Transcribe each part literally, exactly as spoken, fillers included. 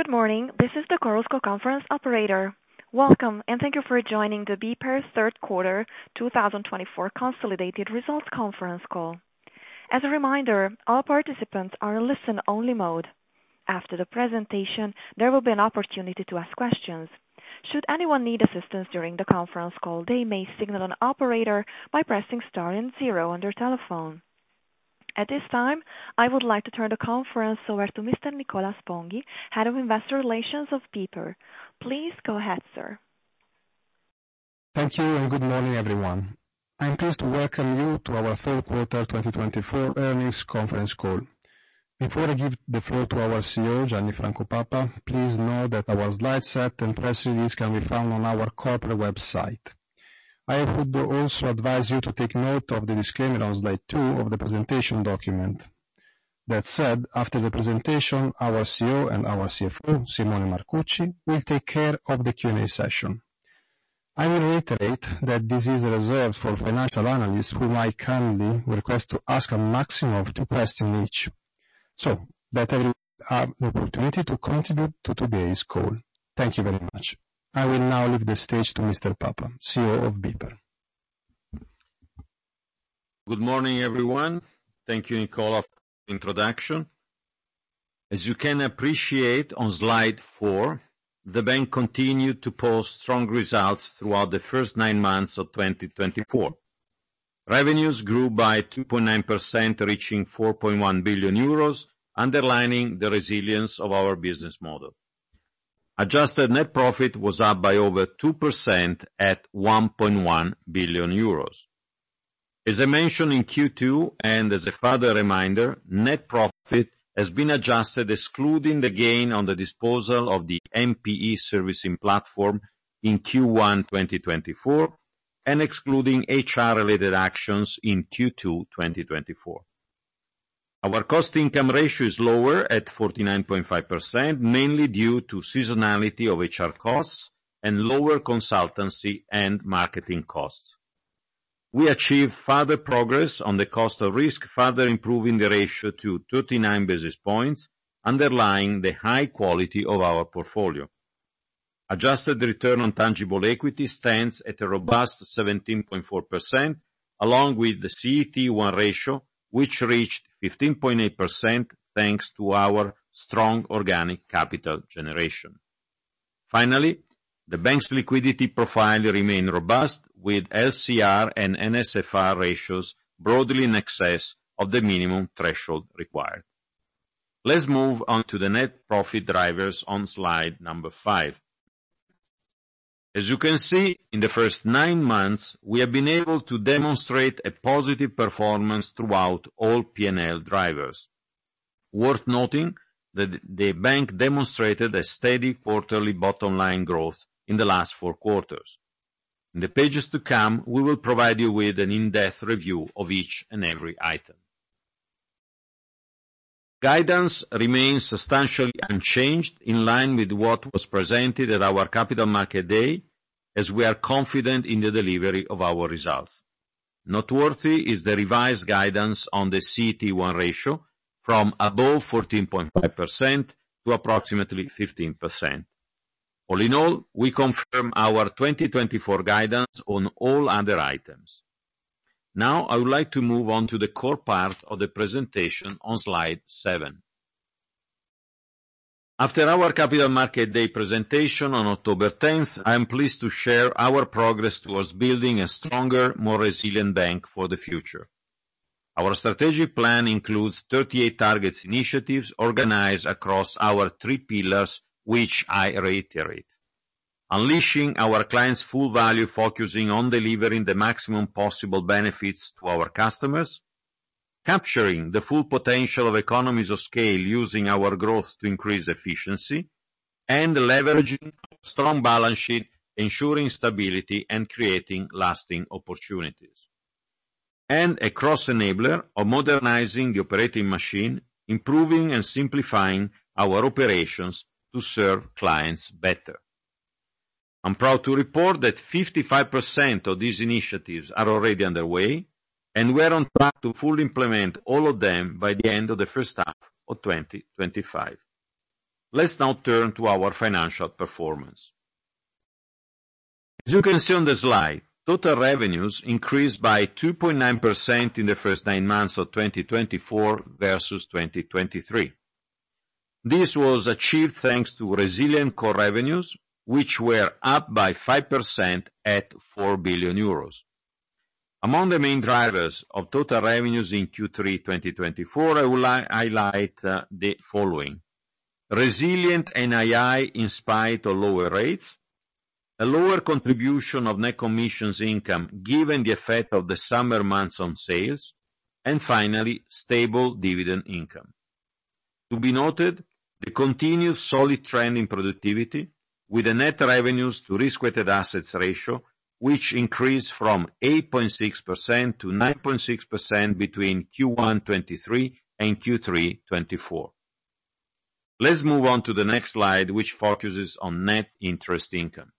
Good morning. This is the Chorus Call conference operator. Welcome, and thank you for joining the BPER third quarter twenty twenty-four consolidated results conference call. As a reminder, all participants are in listen-only mode. After the presentation, there will be an opportunity to ask questions. Should anyone need assistance during the conference call, they may signal an operator by pressing star and zero on their telephone. At this time, I would like to turn the conference over to Mister Nicola Sponghi, Head of Investor Relations of BPER. Please go ahead, sir. Thank you, and good morning, everyone. I'm pleased to welcome you to our third quarter twenty twenty-four earnings conference call. Before I give the floor to our C E O, Gianni Franco Papa, please know that our slide set and press release can be found on our corporate website. I would also advise you to take note of the disclaimer on slide two of the presentation document. That said, after the presentation, our C E O and our C F O, Simone Marcucci, will take care of the Q and A session. I will reiterate that this is reserved for financial analysts whom I kindly request to ask a maximum of two questions each, so that everyone has the opportunity to contribute to today's call. Thank you very much. I will now leave the stage to Mister Papa, C E O of BPER. Good morning, everyone. Thank you, Nicola, for the introduction. As you can appreciate on slide four, the bank continued to post strong results throughout the first nine months of twenty twenty-four. Revenues grew by two point nine percent, reaching four point one billion euros, underlining the resilience of our business model. Adjusted net profit was up by over two percent at one point one billion euros. As I mentioned in Q two, and as a further reminder, net profit has been adjusted excluding the gain on the disposal of the M P E servicing platform in Q one twenty twenty-four and excluding H R-related actions in Q two twenty twenty-four. Our cost-income ratio is lower at forty-nine point five percent, mainly due to seasonality of H R costs and lower consultancy and marketing costs. We achieved further progress on the cost of risk, further improving the ratio to thirty-nine basis points, underlying the high quality of our portfolio. Adjusted return on tangible equity stands at a robust seventeen point four percent, along with the C E T one ratio, which reached fifteen point eight percent thanks to our strong organic capital generation. Finally, the bank's liquidity profile remained robust, with L C R and N S F R ratios broadly in excess of the minimum threshold required. Let's move on to the net profit drivers on slide number five. As you can see, in the first nine months, we have been able to demonstrate a positive performance throughout all P and L drivers. Worth noting that the bank demonstrated a steady quarterly bottom line growth in the last four quarters. In the pages to come, we will provide you with an in-depth review of each and every item. Guidance remains substantially unchanged, in line with what was presented at our Capital Market Day, as we are confident in the delivery of our results. Noteworthy is the revised guidance on the C E T one ratio from above fourteen point five percent to approximately fifteen percent. All in all, we confirm our twenty twenty-four guidance on all other items. Now, I would like to move on to the core part of the presentation on slide seven. After our Capital Market Day presentation on October tenth, I am pleased to share our progress towards building a stronger, more resilient bank for the future. Our strategic plan includes thirty-eight targets initiatives organized across our three pillars, which I reiterate. Unleashing our clients' full value, focusing on delivering the maximum possible benefits to our customers, capturing the full potential of economies of scale using our growth to increase efficiency, and leveraging a strong balance sheet, ensuring stability and creating lasting opportunities. And a cross-enabler of modernizing the operating machine, improving and simplifying our operations to serve clients better. I'm proud to report that fifty-five percent of these initiatives are already underway, and we are on track to fully implement all of them by the end of the first half of twenty twenty-five. Let's now turn to our financial performance. As you can see on the slide, total revenues increased by two point nine percent in the first nine months of twenty twenty-four versus twenty twenty-three. This was achieved thanks to resilient core revenues, which were up by five percent at four billion euros. Among the main drivers of total revenues in Q three twenty twenty-four, I will highlight uh, the following. Resilient N I I in spite of lower rates, a lower contribution of net commissions income given the effect of the summer months on sales, and finally, stable dividend income. To be noted, the continued solid trend in productivity, with a net revenues to risk-weighted assets ratio, which increased from eight point six percent to nine point six percent between Q one twenty-three and Q three twenty-four. Let's move on to the next slide, which focuses on net interest income.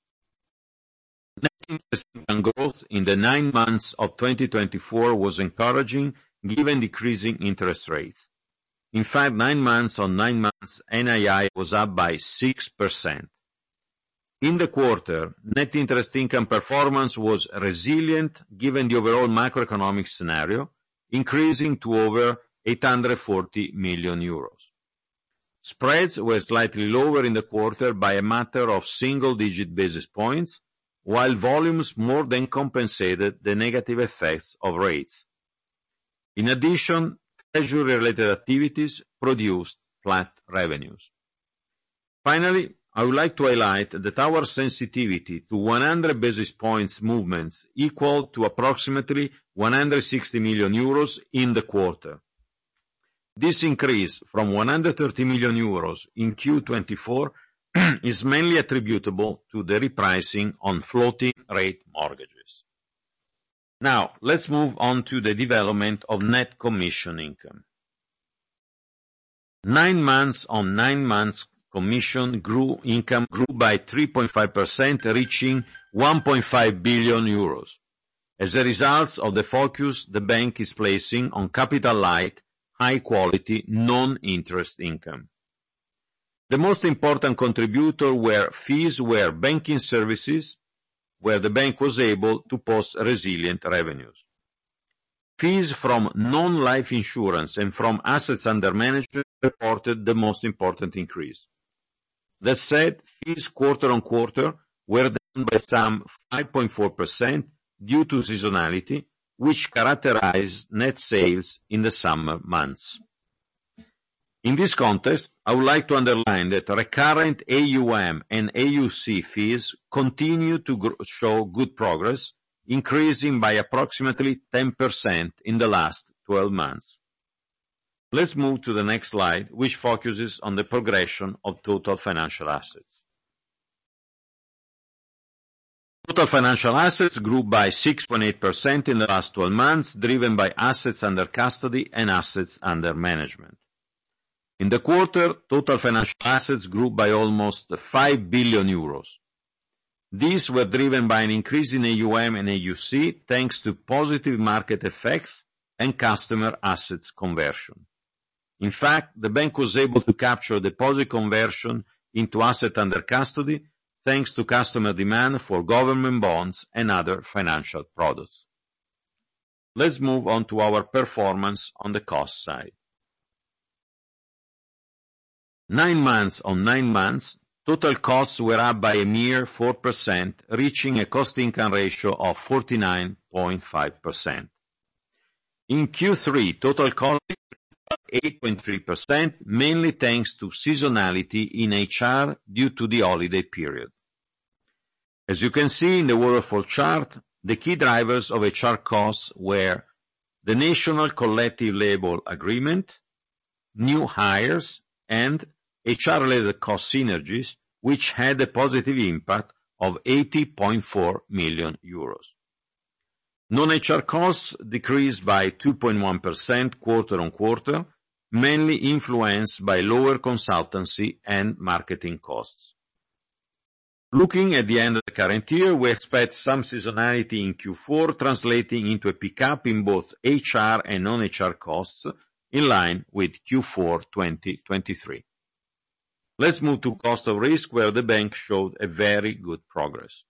Net interest income growth in the nine months of twenty twenty-four was encouraging given decreasing interest rates. In fact, nine months on nine months, N I I was up by six percent. In the quarter, net interest income performance was resilient given the overall macroeconomic scenario, increasing to over eight hundred forty million euros. Spreads were slightly lower in the quarter by a matter of single-digit basis points, while volumes more than compensated the negative effects of rates. In addition, treasury-related activities produced flat revenues. Finally, I would like to highlight that our sensitivity to one hundred basis points movements equal to approximately one hundred sixty million euros in the quarter. This increase from one hundred thirty million euros in Q twenty-four is mainly attributable to the repricing on floating rate mortgages. Now, let's move on to the development of net commission income. Nine months on nine months commission grew income grew by three point five percent, reaching one point five billion euros. As a result of the focus the bank is placing on capital light, high-quality, non-interest income. The most important contributor were fees were banking services, where the bank was able to post resilient revenues. Fees from non-life insurance and from assets under management reported the most important increase. That said, fees quarter-on-quarter were down by some five point four percent due to seasonality, which characterized net sales in the summer months. In this context, I would like to underline that recurrent A U M and A U C fees continue to grow, show good progress, increasing by approximately ten percent in the last twelve months. Let's move to the next slide, which focuses on the progression of total financial assets. Total financial assets grew by six point eight percent in the last twelve months, driven by assets under custody and assets under management. In the quarter, total financial assets grew by almost five billion euros. These were driven by an increase in A U M and A U C thanks to positive market effects and customer assets conversion. In fact, the bank was able to capture deposit conversion into asset under custody thanks to customer demand for government bonds and other financial products. Let's move on to our performance on the cost side. Nine months on nine months, total costs were up by a mere four percent, reaching a cost-income ratio of forty-nine point five percent. In Q three, total costs were eight point three percent, mainly thanks to seasonality in H R due to the holiday period. As you can see in the waterfall chart, the key drivers of H R costs were the National Collective Labor Agreement, new hires, and H R-related cost synergies, which had a positive impact of eighty point four million euros. Non-H R costs decreased by two point one percent quarter-on-quarter, mainly influenced by lower consultancy and marketing costs. Looking at the end of the current year, we expect some seasonality in Q four, translating into a pickup in both H R and non-H R costs, in line with Q four twenty twenty-three. Let's move to cost of risk, where the bank showed a very good progress.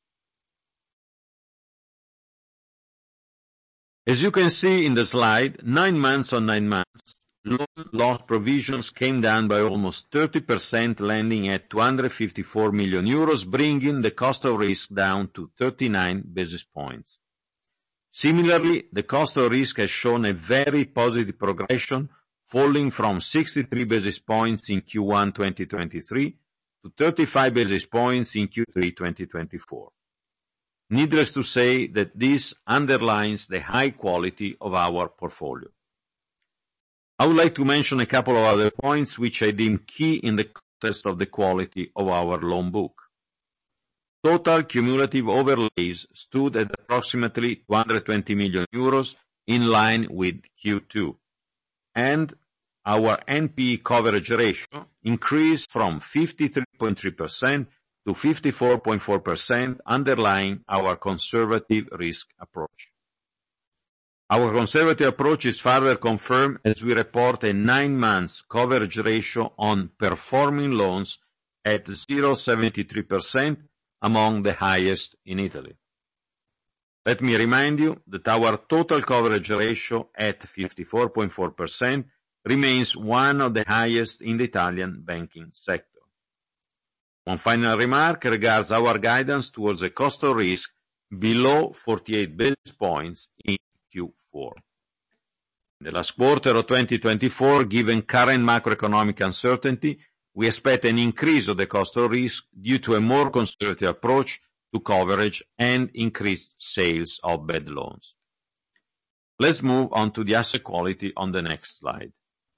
As you can see in the slide, nine months on nine months, loan loss provisions came down by almost thirty percent, landing at two hundred fifty-four million euros, bringing the cost of risk down to thirty-nine basis points. Similarly, the cost of risk has shown a very positive progression, falling from sixty-three basis points in Q one twenty twenty-three to thirty-five basis points in Q three twenty twenty-four. Needless to say that this underlines the high quality of our portfolio. I would like to mention a couple of other points which I deem key in the context of the quality of our loan book. Total cumulative overlays stood at approximately two hundred twenty million euros, in line with Q two, and our N P E coverage ratio increased from fifty-three point three percent to fifty-four point four percent, underlying our conservative risk approach. Our conservative approach is further confirmed as we report a nine months coverage ratio on performing loans at zero point seven three percent, among the highest in Italy. Let me remind you that our total coverage ratio at fifty-four point four percent remains one of the highest in the Italian banking sector. One final remark regards our guidance towards a cost of risk below forty-eight basis points in Q four. In the last quarter of twenty twenty-four, given current macroeconomic uncertainty, we expect an increase of the cost of risk due to a more conservative approach to coverage and increased sales of bad loans. Let's move on to the asset quality on the next slide.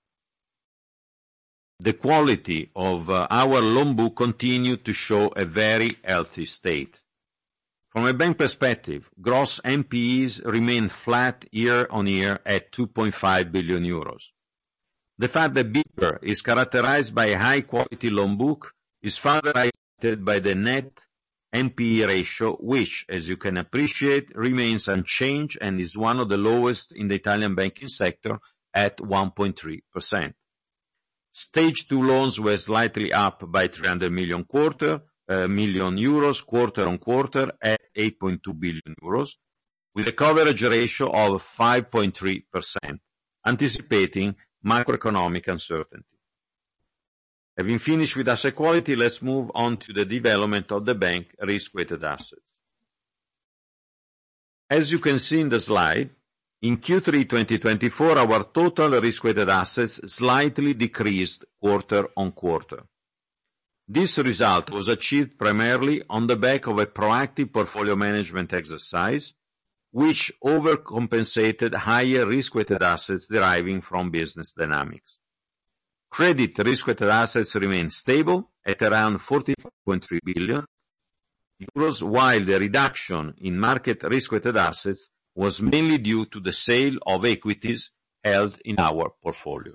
The quality of uh, our loan book continued to show a very healthy state. From a bank perspective, gross N P Es remain flat year-on-year at two point five billion euros. The fact that BPER is characterized by a high-quality loan book is further highlighted by the net N P E ratio, which, as you can appreciate, remains unchanged and is one of the lowest in the Italian banking sector at one point three percent. Stage two loans were slightly up by three hundred million, quarter, uh, million euros quarter-on-quarter at eight point two billion euros, with a coverage ratio of five point three percent, anticipating macroeconomic uncertainty. Having finished with asset quality, let's move on to the development of the bank risk-weighted assets. As you can see in the slide, in Q three twenty twenty-four, our total risk-weighted assets slightly decreased quarter-on-quarter. This result was achieved primarily on the back of a proactive portfolio management exercise, which overcompensated higher risk-weighted assets deriving from business dynamics. Credit risk-weighted assets remain stable at around forty-five point three billion euros, while the reduction in market risk-weighted assets was mainly due to the sale of equities held in our portfolio.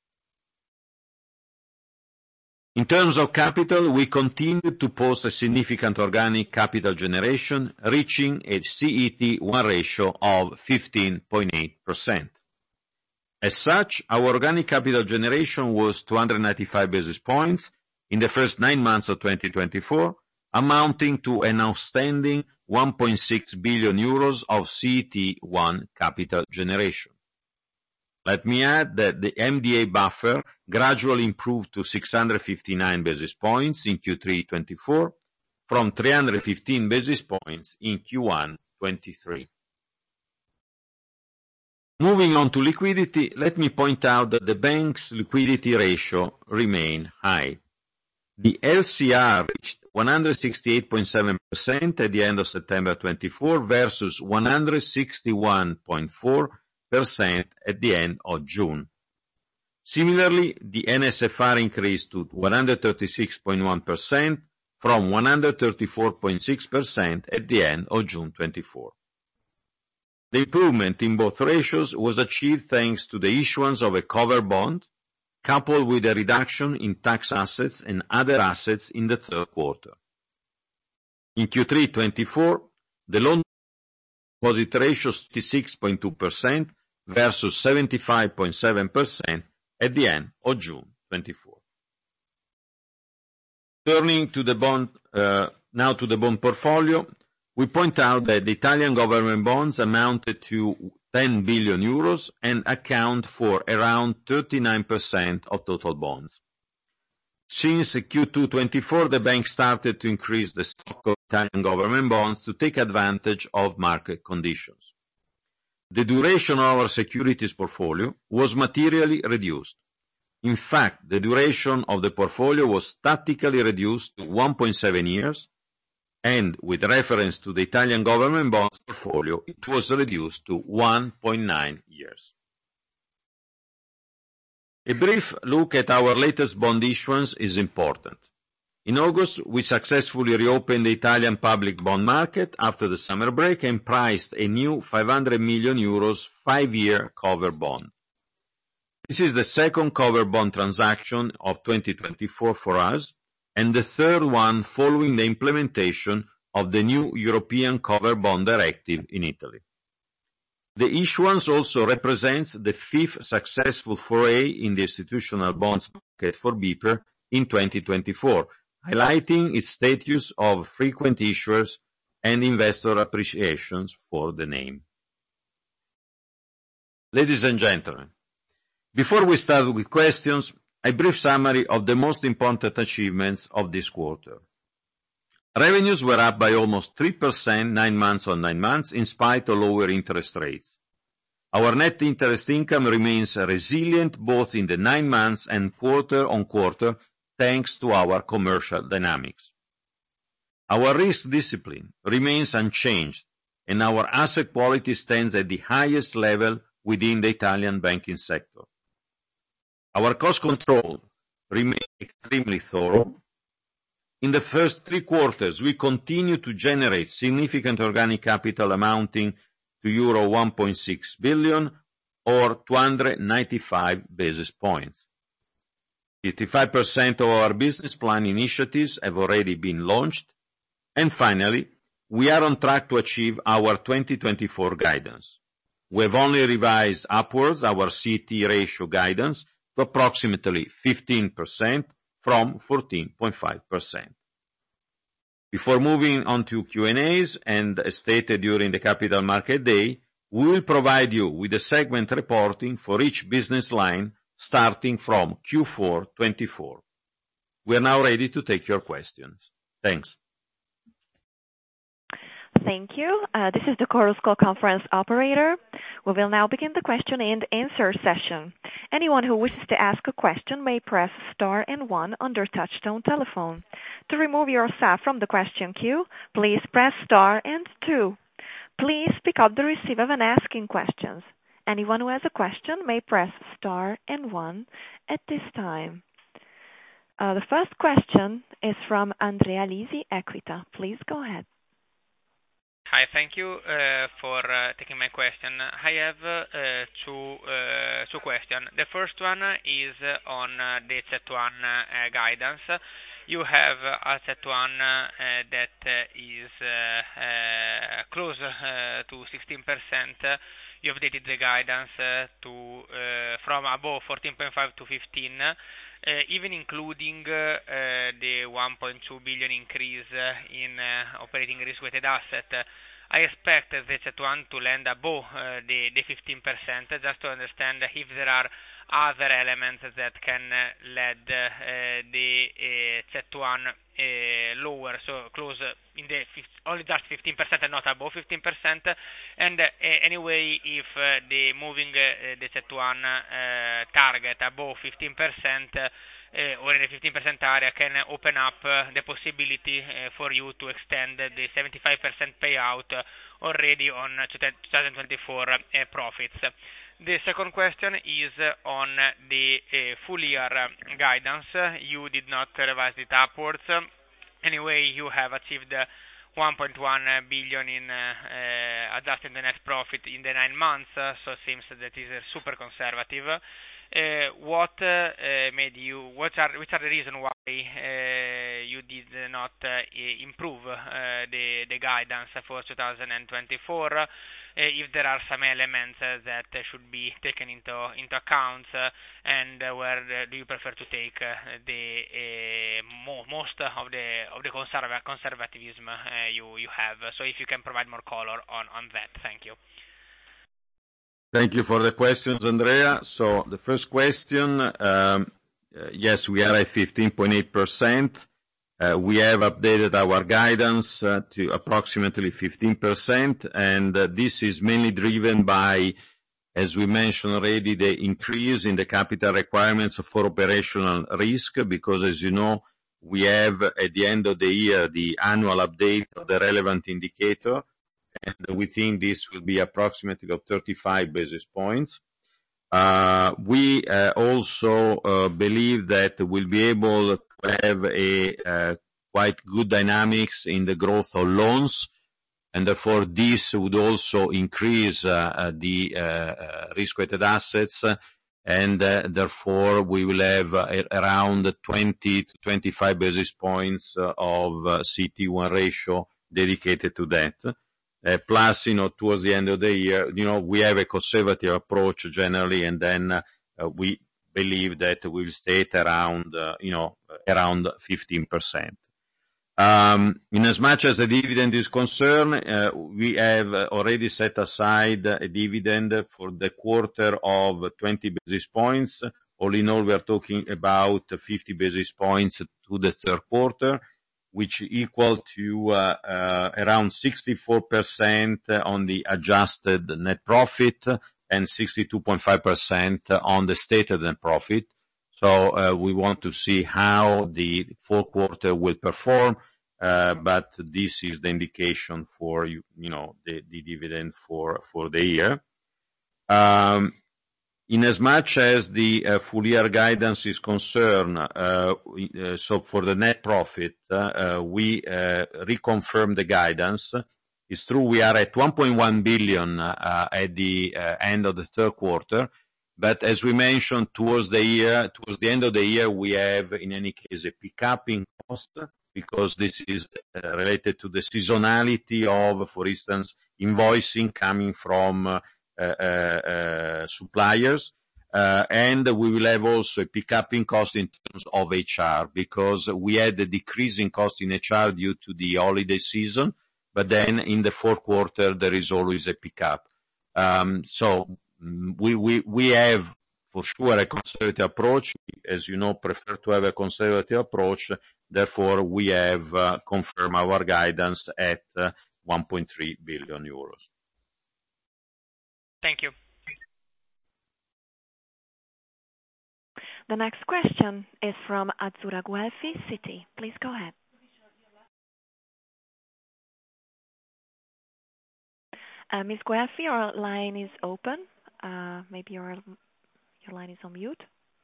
In terms of capital, we continued to post a significant organic capital generation, reaching a C E T one ratio of fifteen point eight percent. As such, our organic capital generation was two hundred ninety-five basis points in the first nine months of twenty twenty-four, amounting to an outstanding one point six billion euros of C E T one capital generation. Let me add that the M D A buffer gradually improved to six hundred fifty-nine basis points in Q three twenty-four from three hundred fifteen basis points in Q one twenty-three. Moving on to liquidity, let me point out that the bank's liquidity ratio remained high. The L C R reached one hundred sixty-eight point seven percent at the end of September twenty-four versus one hundred sixty-one point four percent at the end of June. Similarly, the N S F R increased to one hundred thirty-six point one percent from one hundred thirty-four point six percent at the end of June twenty-four. The improvement in both ratios was achieved thanks to the issuance of a covered bond, coupled with a reduction in tax assets and other assets in the third quarter. In Q three twenty-four, the loan deposit ratio was sixty-six point two percent versus seventy-five point seven percent at the end of June twenty-four. Turning to the bond, uh, now to the bond portfolio, we point out that the Italian government bonds amounted to ten billion euros and account for around thirty-nine percent of total bonds. Since Q two twenty-four, the bank started to increase the stock of Italian government bonds to take advantage of market conditions. The duration of our securities portfolio was materially reduced. In fact, the duration of the portfolio was statically reduced to one point seven years, and with reference to the Italian government bonds portfolio, it was reduced to one point nine years. A brief look at our latest bond issuance is important. In August, we successfully reopened the Italian public bond market after the summer break and priced a new five hundred million euros five-year cover bond. This is the second cover bond transaction of twenty twenty-four for us, and the third one following the implementation of the new European Cover Bond Directive in Italy. The issuance also represents the fifth successful foray in the institutional bonds market for BPER in twenty twenty-four, highlighting its status of frequent issuers and investor appreciations for the name. Ladies and gentlemen, before we start with questions, a brief summary of the most important achievements of this quarter. Revenues were up by almost three percent nine months on nine months in spite of lower interest rates. Our net interest income remains resilient both in the nine months and quarter on quarter thanks to our commercial dynamics. Our risk discipline remains unchanged and our asset quality stands at the highest level within the Italian banking sector. Our cost control remains extremely thorough. In the first three quarters, we continue to generate significant organic capital amounting to euro one point six billion or two hundred ninety-five basis points. fifty-five percent of our business plan initiatives have already been launched. And finally, we are on track to achieve our twenty twenty-four guidance. We have only revised upwards our C E T ratio guidance to approximately fifteen percent from fourteen point five percent. Before moving on to Q and A's, and as stated during the Capital Market Day, we will provide you with a segment reporting for each business line starting from Q four twenty-four. We are now ready to take your questions. Thanks. Thank you. Uh, this is the Chorus Call conference operator. We will now begin the question and answer session. Anyone who wishes to ask a question may press star and one on their touchtone telephone. To remove yourself from the question queue, please press star and two. Please pick up the receiver when asking questions. Anyone who has a question may press star and one at this time. Uh, the first question is from Andrea Lisi, Equita. Please go ahead. Hi, thank you uh, for uh, taking my question. I have uh, two uh, two questions. The first one is on uh, the C E T one uh, guidance. You have a C E T one uh, that uh, is uh, uh, close uh, to sixteen percent. You updated the guidance uh, to uh, from above fourteen point five to fifteen. Uh, even including uh, uh, the one point two billion increase uh, in uh, operating risk-weighted asset, uh, I expect the C E T one to land above uh, the, the fifteen percent, just to understand if there are other elements that can uh, lead uh, the uh, C E T one uh, lower, so close in the only just fifteen percent and not above fifteen percent. And uh, anyway, if uh, the moving uh, the C E T one uh, target above fifteen percent uh, or in the fifteen percent area can open up uh, the possibility uh, for you to extend the seventy-five percent payout already on twenty twenty-four uh, profits. The second question is on the uh, full year guidance. You did not revise it upwards. Anyway, you have achieved one point one billion in uh, uh, adjusted net profit in the nine months, uh, so it seems that is uh, super conservative. Uh, what uh, made you? What are which are the reasons why uh, you did not uh, improve uh, the the guidance for twenty twenty-four? if there are some elements uh, that uh, should be taken into into account, uh, and uh, where uh, do you prefer to take uh, the uh, mo- most of the of the conserva- conservatism uh, you you have. So if you can provide more color on on that, thank you. Thank you for the questions, Andrea. So the first question, um, uh, yes, we are at fifteen point eight percent. Uh, we have updated our guidance uh, to approximately fifteen percent, and uh, this is mainly driven by, as we mentioned already, the increase in the capital requirements for operational risk, because as you know, we have at the end of the year the annual update of the relevant indicator, and we think this will be approximately of thirty-five basis points. Uh, we uh, also uh, believe that we'll be able to have a uh, quite good dynamics in the growth of loans, and therefore this would also increase uh, the uh, uh, risk-weighted assets, and uh, therefore we will have uh, around twenty to twenty-five basis points uh, of uh, C E T one ratio dedicated to that. Uh, plus, you know, towards the end of the year, you know, we have a conservative approach generally, and then uh, we believe that we'll stay at around, uh, you know, around fifteen percent. Um, in as much as the dividend is concerned, uh, we have already set aside a dividend for the quarter of twenty basis points. All in all, we are talking about fifty basis points to the third quarter, which equal to uh, uh, around sixty-four percent on the adjusted net profit and sixty-two point five percent on the stated net profit. So uh, we want to see how the fourth quarter will perform, uh, but this is the indication for, you, you know, the, the dividend for, for the year. Um, In as much as the uh, full year guidance is concerned, uh, uh, so for the net profit, uh, uh, we uh, reconfirm the guidance. It's true we are at one point one billion uh, at the uh, end of the third quarter, but as we mentioned, towards the year, towards the end of the year, we have, in any case, a pickup in cost, because this is uh, related to the seasonality of, for instance, invoicing coming from uh, Uh, uh, suppliers, uh, and we will have also a pickup in cost in terms of H R, because we had a decrease in cost in H R due to the holiday season, but then in the fourth quarter there is always a pickup. Um, so we, we, we have for sure a conservative approach. As you know, prefer to have a conservative approach. Therefore, we have uh, confirmed our guidance at uh, one point three billion euros. Thank you. The next question is from Azzurra Guelfi, Citi. Please go ahead. Uh, Miz Guelfi, your line is open. Uh, maybe your your line is on mute.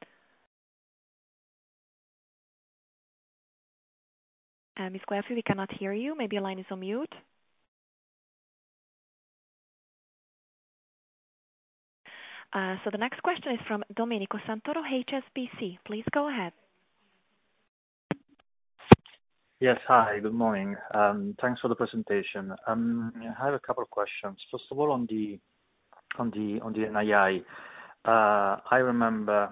Uh, Miz Guelfi, we cannot hear you. Maybe your line is on mute. Uh, so the next question is from Domenico Santoro, H S B C. Please go ahead. Yes, hi, good morning. Um, thanks for the presentation. Um, I have a couple of questions. First of all, on the on the on the N I I, uh, I remember.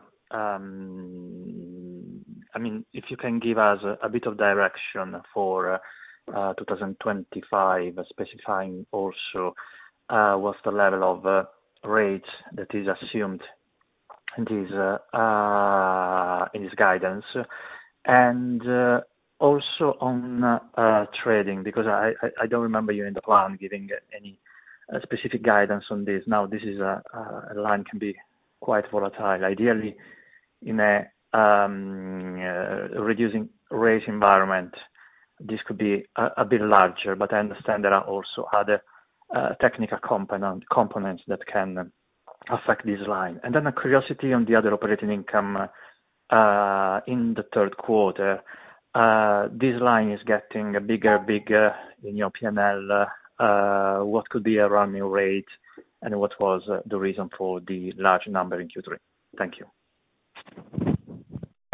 Um, I mean, if you can give us a, a bit of direction for uh, uh, twenty twenty-five, specifying also uh, what's the level of uh, rate that is assumed in this uh, uh, in this guidance, and uh, also on uh, trading, because I, I, I don't remember you in the plan giving any uh, specific guidance on this. Now this is a, a line can be quite volatile. Ideally, in a um, uh, reducing rate environment, this could be a, a bit larger. But I understand there are also other Uh, technical component, components that can uh, affect this line. And then a curiosity on the other operating income uh, in the third quarter. Uh, this line is getting bigger, bigger in your P and L. Uh, uh, what could be a running rate, and what was uh, the reason for the large number in Q three? Thank you.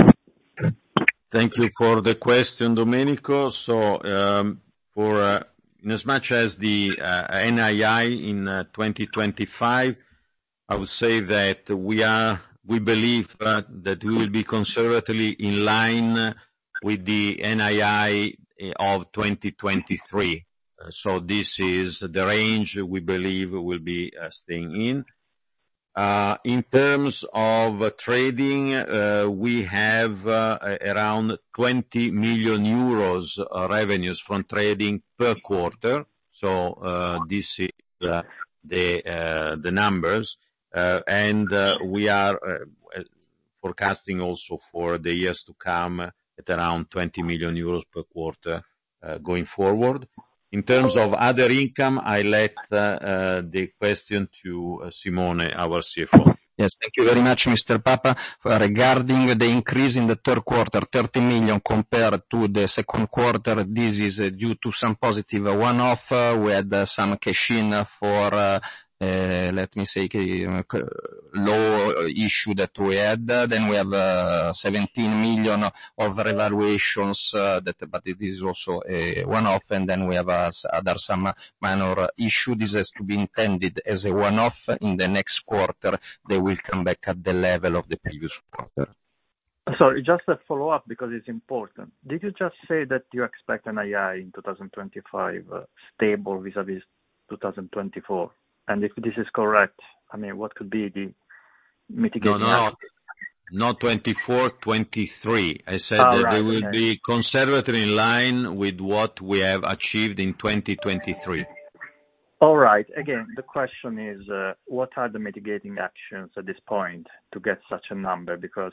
Thank you for the question, Domenico. So um, for uh, in as much as the uh, N I I in uh, twenty twenty-five, I would say that we are, we believe uh, that we will be conservatively in line with the N I I of twenty twenty-three. Uh, so this is the range we believe will be uh, staying in. Uh, in terms of uh, trading, uh, we have uh, around twenty million euros uh, revenues from trading per quarter. So uh, this is uh, the uh, the numbers, uh, and uh, we are uh, forecasting also for the years to come at around twenty million euros per quarter uh, going forward. In terms of other income, I let uh, uh, the question to uh, Simone, our C F O. Yes, thank you very much, Mister Papa. Regarding the increase in the third quarter, thirty million compared to the second quarter, this is uh, due to some positive one-off. Uh, we had uh, some cash-in for, uh, uh, let me say, uh, law issue that we had. Uh, then we have uh, seventeen million of revaluations, uh, that, but it is also a one-off. And then we have uh, other some minor issue. This has to be intended as a one-off. In the next quarter, they will come back at the level of the previous quarter. Sorry, just a follow-up because it's important. Did you just say that you expect N I I in twenty twenty-five uh, stable vis-à-vis twenty twenty-four? And if this is correct, I mean, what could be the mitigating? No, no, no, not twenty-four, twenty-three. I said oh, that right, they will okay. be conservatively in line with what we have achieved in twenty twenty-three. All right. Again, the question is, uh, what are the mitigating actions at this point to get such a number? Because,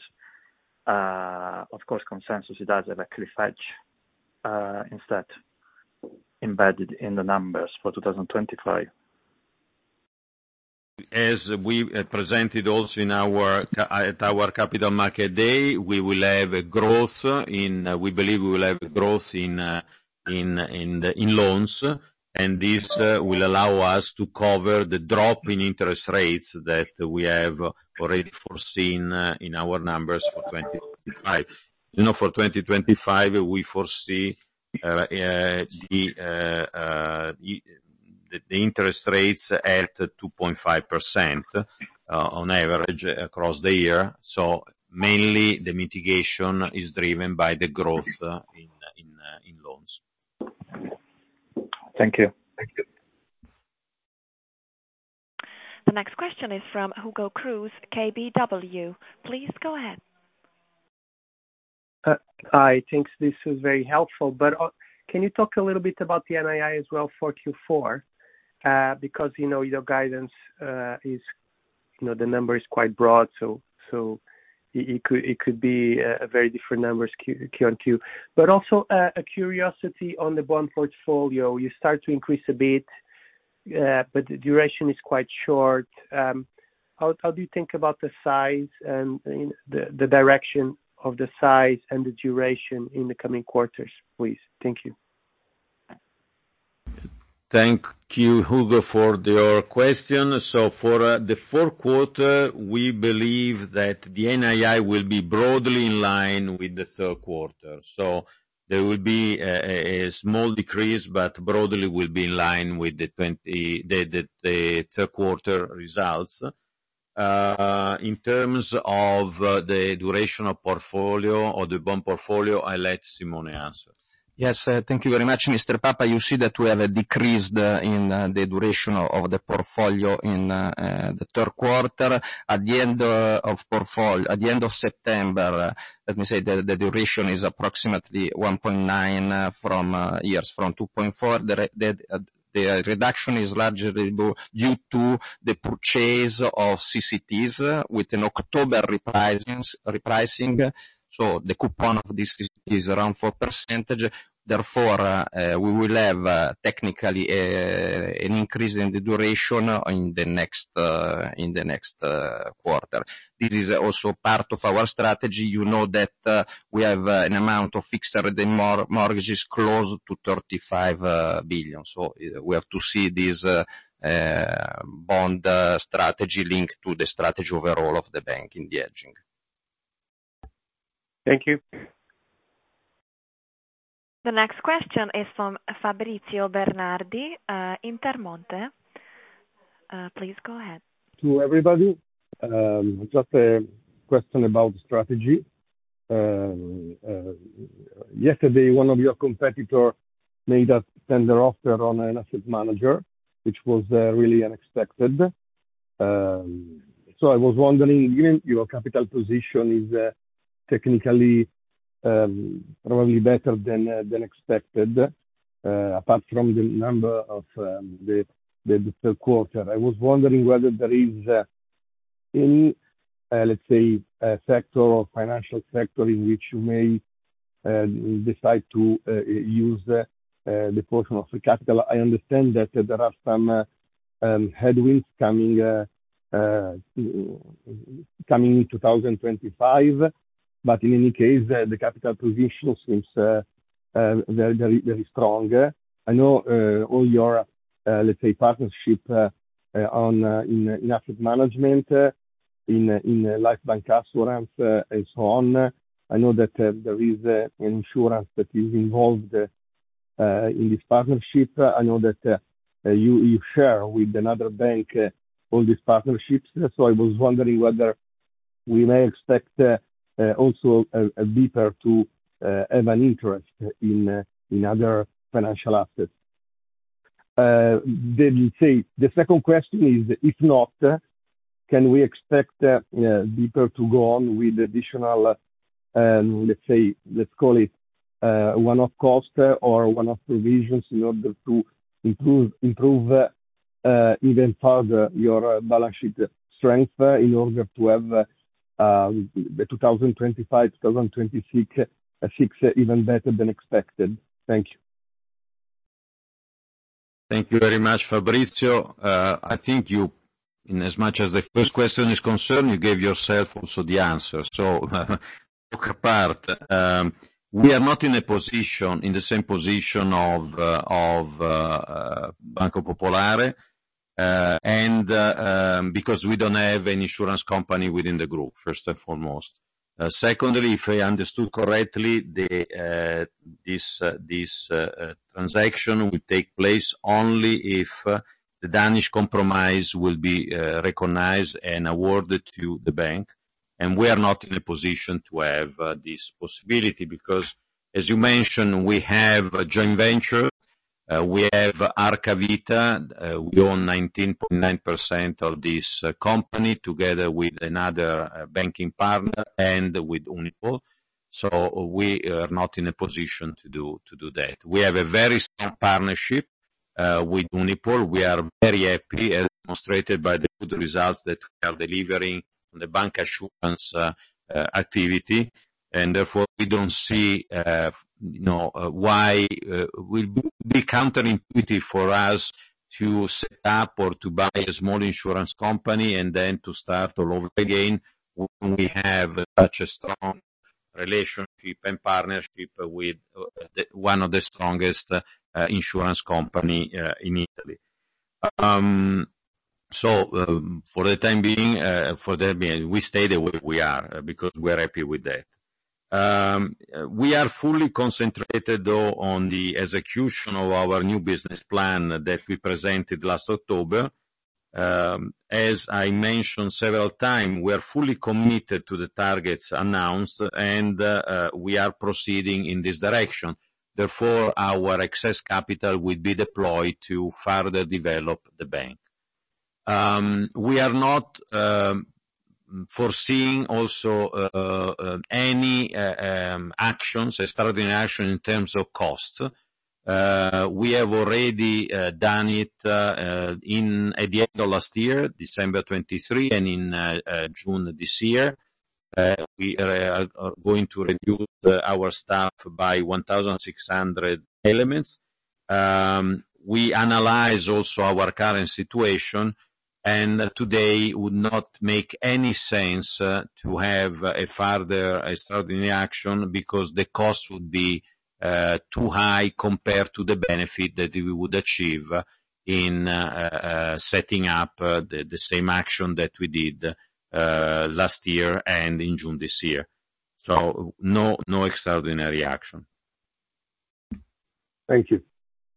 uh, of course, consensus, it does have a cliff edge uh, instead embedded in the numbers for twenty twenty-five. As we presented also in our at our Capital Market Day, we will have a growth in, uh, we believe we will have a growth in uh, in in the in loans, and this uh, will allow us to cover the drop in interest rates that we have already foreseen uh, in our numbers for twenty twenty-five. You know, for twenty twenty-five, we foresee uh, uh, the uh, uh, the interest rates at two point five percent uh, on average across the year. So mainly the mitigation is driven by the growth uh, in in uh, in loans. Thank you. Thank you. The next question is from Hugo Cruz, K B W. Please go ahead. Uh, I think this is very helpful, but uh, can you talk a little bit about the N I I as well for Q four? Uh, because, you know, your guidance uh, is, you know, the number is quite broad, so so it, it could it could be a, a very different numbers Q, Q on Q. But also uh, a curiosity on the bond portfolio. You start to increase a bit, uh, but the duration is quite short. Um, how how do you think about the size and you know, the the direction of the size and the duration in the coming quarters, please? Thank you. Thank you, Hugo, for your question. So for uh, the fourth quarter, we believe that the N I I will be broadly in line with the third quarter. So there will be a, a small decrease, but broadly will be in line with the twenty, the, the, the third quarter results. Uh, in terms of uh, the duration of portfolio or the bond portfolio, I let Simone answer. Yes, uh, thank you very much, Mister Papa. You see that we have a decreased uh, in uh, the duration of, of the portfolio in uh, uh, the third quarter. At the end uh, of portfolio, at the end of September, uh, let me say that the duration is approximately one point nine uh, from uh, years from two point four. The, the, uh, the reduction is largely due to the purchase of C C Ts uh, with an October repricing. repricing So the coupon of this is around four percent. Therefore, uh, uh, we will have uh, technically uh, an increase in the duration in the next uh, in the next uh, quarter. This is also part of our strategy. You know that uh, we have uh, an amount of fixed rate mor- mortgages close to thirty-five uh, billion. So uh, we have to see this uh, uh, bond uh, strategy linked to the strategy overall of the bank in the hedging. Thank you. The next question is from Fabrizio Bernardi, uh, Intermonte. Uh, please go ahead. To everybody, um, just a question about strategy. Um, uh, yesterday, one of your competitors made a tender offer on an asset manager, which was uh, really unexpected. Um, so I was wondering, given your capital position is uh, technically um, probably better than uh, than expected, uh, apart from the number of um, the, the the third quarter, I was wondering whether there is uh, any, uh, let's say, a sector or financial sector in which you may uh, decide to uh, use uh, uh, the portion of the capital. I understand that uh, there are some uh, um, headwinds coming uh, uh, coming in two thousand twenty-five, but in any case, uh, the capital position seems uh, uh, very, very, very strong. I know uh, all your, uh, let's say, partnership uh, uh, on uh, in, in asset management, uh, in in uh, life bank assurance, uh, and so on. I know that uh, there is uh, an insurance that is involved uh, uh, in this partnership. I know that uh, uh, you you share with another bank uh, all these partnerships. So I was wondering whether we may expect uh, uh, also a, a BPER to uh, have an interest in uh, in other financial assets. Uh, the, say, the second question is, if not, uh, can we expect uh, uh, BPER to go on with additional, uh, um, let's say, let's call it uh, one-off cost uh, or one-off provisions in order to improve improve uh, uh, even further your uh, balance sheet strength uh, in order to have uh, uh, the two thousand twenty-five two thousand twenty-six uh, six, uh, even better than expected? Thank you. Thank you very much, Fabrizio. Uh, I think you, in as much as the first question is concerned, you gave yourself also the answer. So, uh, joke apart, um, we are not in a position, in the same position of, uh, of, uh, uh, Banco Popolare, uh, and, uh, um, because we don't have an insurance company within the group, first and foremost. Uh, secondly, if I understood correctly, the, uh, this, uh, this, uh, uh, transaction will take place only if, uh, the Danish Compromise will be uh, recognized and awarded to the bank. And we are not in a position to have uh, this possibility because, as you mentioned, we have a joint venture. Uh, we have Arca Vita. Uh, we own nineteen point nine percent of this uh, company together with another uh, banking partner and with Unipol. So we are not in a position to do, to do that. We have a very strong partnership Uh, with Unipol. We are very happy, as demonstrated by the good results that we are delivering on the bank assurance uh, uh, activity, and therefore we don't see, uh, you know, uh, why uh, it will be counterintuitive for us to set up or to buy a small insurance company and then to start all over again when we have such a strong relationship and partnership with uh, the, one of the strongest uh, uh, insurance company uh, in Italy. Um, so um, for the time being, uh, for the being, we stay the way we are uh, because we are happy with that. Um, we are fully concentrated though on the execution of our new business plan that we presented last October. Um, as I mentioned several times, we are fully committed to the targets announced, and uh, uh, we are proceeding in this direction. Therefore, our excess capital will be deployed to further develop the bank. Um, we are not um, foreseeing also uh, uh, any uh, um, actions, extraordinary action in terms of cost. Uh, we have already uh, done it uh, uh, in at the end of last year, December twenty-three, and in uh, uh, June this year. Uh, we are, are going to reduce uh, our staff by one thousand six hundred elements. Um, we analyze also our current situation, and today would not make any sense uh, to have a further extraordinary action because the cost would be Uh, too high compared to the benefit that we would achieve in uh, uh, setting up uh, the, the same action that we did uh, last year and in June this year. So no, no extraordinary action. Thank you.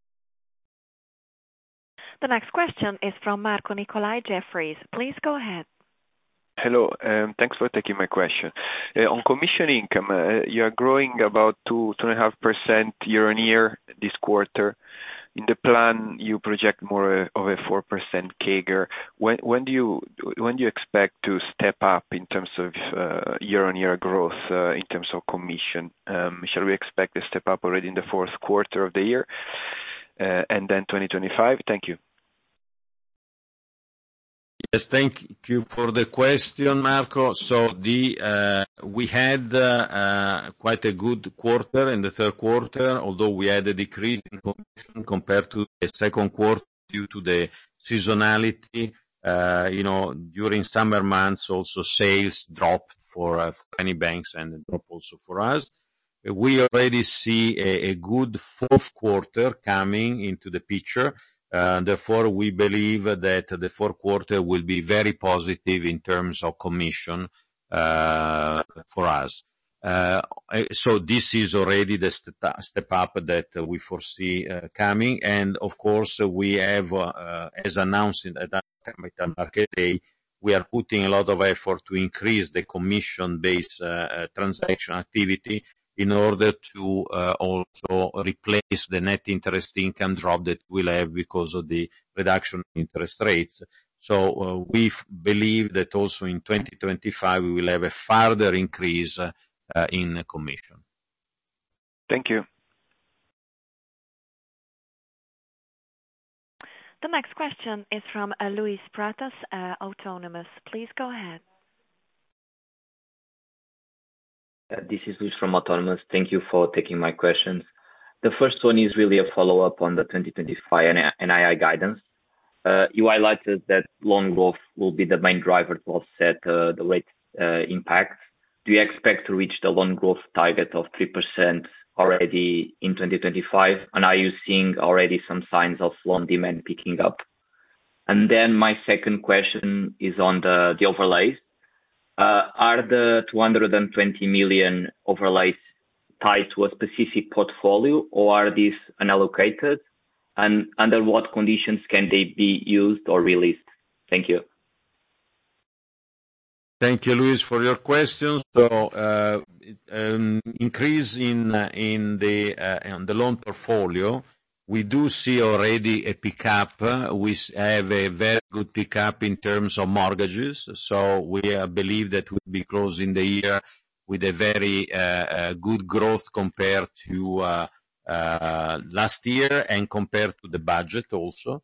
The next question is from Marco Nicolai, Jefferies. Please go ahead. Hello, um, thanks for taking my question. Uh, on commission income, uh, you are growing about two, two and a half percent year-on-year this quarter. In the plan, you project more of a four percent C A G R. When, when do you when do you expect to step up in terms of uh, year-on-year growth uh, in terms of commission? Um, shall we expect a step up already in the fourth quarter of the year, uh, and then twenty twenty-five? Thank you. Yes, thank you for the question, Marco. So the uh, we had uh, uh, quite a good quarter in the third quarter, although we had a decrease in commission compared to the second quarter due to the seasonality. Uh, you know, during summer months, also sales dropped for, uh, for many banks and drop also for us. We already see a, a good fourth quarter coming into the picture. Uh, therefore, we believe that the fourth quarter will be very positive in terms of commission uh, for us. Uh, so this is already the st- step up that we foresee uh, coming. And of course, we have, uh, as announced at the Capital Market Day, we are putting a lot of effort to increase the commission-based uh, transaction activity in order to uh, also replace the net interest income drop that we'll have because of the reduction in interest rates. So uh, we f- believe that also in twenty twenty-five we will have a further increase uh, uh, in commission. Thank you. The next question is from uh, Luis Pratas, uh, Autonomous. Please go ahead. Uh, this is Luis from Autonomous. Thank you for taking my questions. The first one is really a follow-up on the twenty twenty-five N I I guidance. Uh, you highlighted that loan growth will be the main driver to offset uh, the rate uh, impact. Do you expect to reach the loan growth target of three percent already in twenty twenty-five? And are you seeing already some signs of loan demand picking up? And then my second question is on the, the overlays. Uh, are the two hundred twenty million overlays tied to a specific portfolio, or are these unallocated? And under what conditions can they be used or released? Thank you. Thank you, Luis, for your questions. So, uh, um, increase in uh, in the uh, on the loan portfolio, we do see already a pickup. We have a very good pickup in terms of mortgages. So we uh, believe that we'll be closing the year with a very uh, uh, good growth compared to uh, uh, last year and compared to the budget also.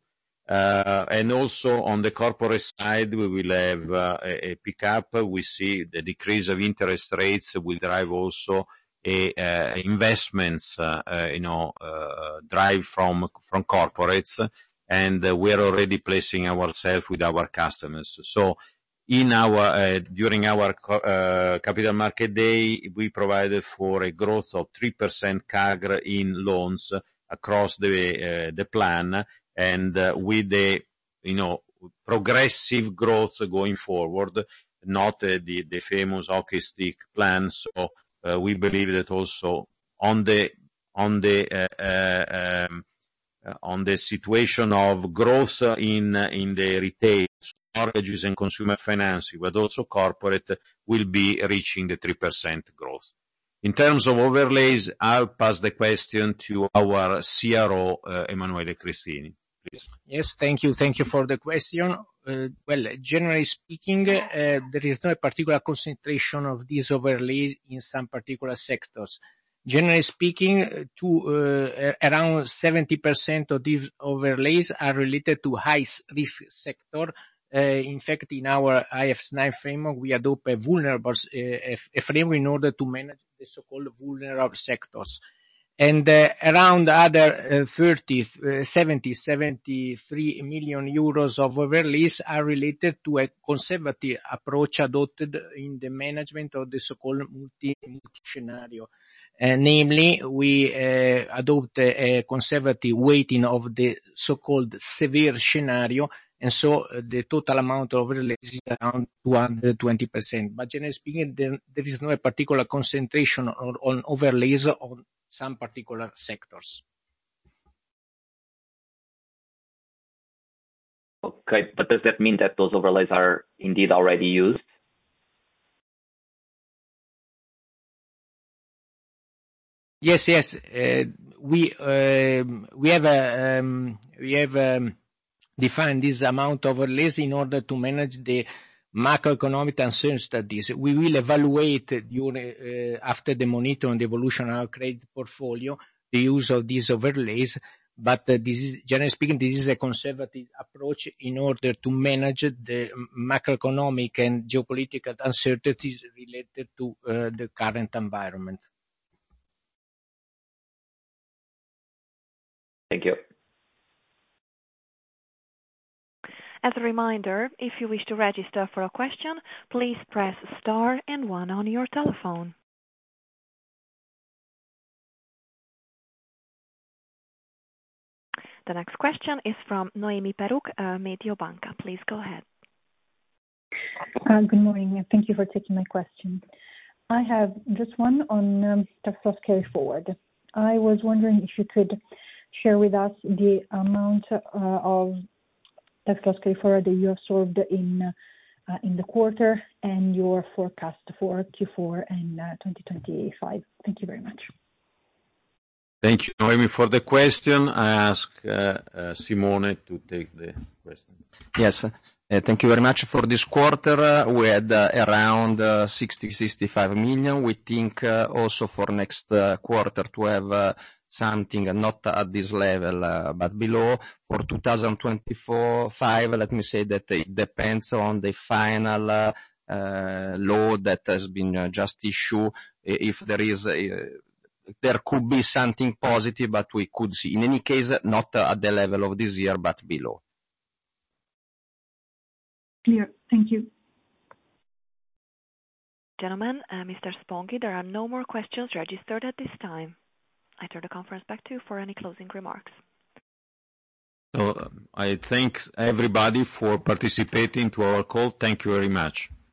Uh, and also on the corporate side, we will have uh, a, a pickup. We see the decrease of interest rates will drive also a, uh, investments, uh, uh, you know, uh, drive from from corporates, and uh, we are already placing ourselves with our customers. So, in our uh, during our uh, Capital Market Day, we provided for a growth of three percent C A G R in loans across the uh, the plan, and uh, with the you know progressive growth going forward, not uh, the the famous hockey stick plan. So. Uh, we believe that also on the on the uh, uh, um, uh, on the situation of growth in uh, in the retail, mortgages and consumer financing, but also corporate, will be reaching the three percent growth. In terms of overlays, I'll pass the question to our C R O, uh, Emanuele Cristini. Please. Yes, thank you. Thank you for the question. Uh, well, generally speaking, uh, there is no particular concentration of these overlays in some particular sectors. Generally speaking, to uh, around seventy percent of these overlays are related to high-risk sector. Uh, in fact, in our I F R S nine framework, we adopt a vulnerable uh, a framework in order to manage the so-called vulnerable sectors. And uh, around other uh, thirty, uh, seventy, seventy-three million euros of overlays are related to a conservative approach adopted in the management of the so-called multi, multi scenario. Uh, namely, we uh, adopt a, a conservative weighting of the so-called severe scenario, and so uh, the total amount of overlays is around two hundred twenty percent. But generally speaking, there, there is no particular concentration on, on overlays on some particular sectors. Okay, but does that mean that those overlays are indeed already used? Yes, yes. Uh, we uh, we have uh, um, we have um, defined this amount of overlays in order to manage the macroeconomic uncertainties. We will evaluate during, uh, after the monitoring and the evolution of our credit portfolio the use of these overlays. But uh, this is, generally speaking, this is a conservative approach in order to manage the macroeconomic and geopolitical uncertainties related to uh, the current environment. Thank you. As a reminder, if you wish to register for a question, please press star and one on your telephone. The next question is from Noemi Peruch, uh, Mediobanca. Please go ahead. Uh, good morning, and thank you for taking my question. I have just one on um, tax loss carry forward. I was wondering if you could share with us the amount uh, of tax loss carry forward that you absorbed in uh, in the quarter and your forecast for Q four and uh, twenty twenty-five. Thank you very much. Thank you, Noemi, for the question. I ask uh, uh, Simone to take the question. Yes. Uh, thank you very much. For this quarter, uh, we had uh, around uh, sixty, sixty-five million. We think uh, also for next uh, quarter to have uh, something not at this level, uh, but below. For two thousand twenty-four five, let me say that it depends on the final uh, uh, law that has been uh, just issued. If there is a, there could be something positive, but we could see. In any case, not uh, at the level of this year, but below. Clear. Thank you. Gentlemen, uh, Mister Sponghi, there are no more questions registered at this time. I turn the conference back to you for any closing remarks. So, uh, I thank everybody for participating to our call. Thank you very much.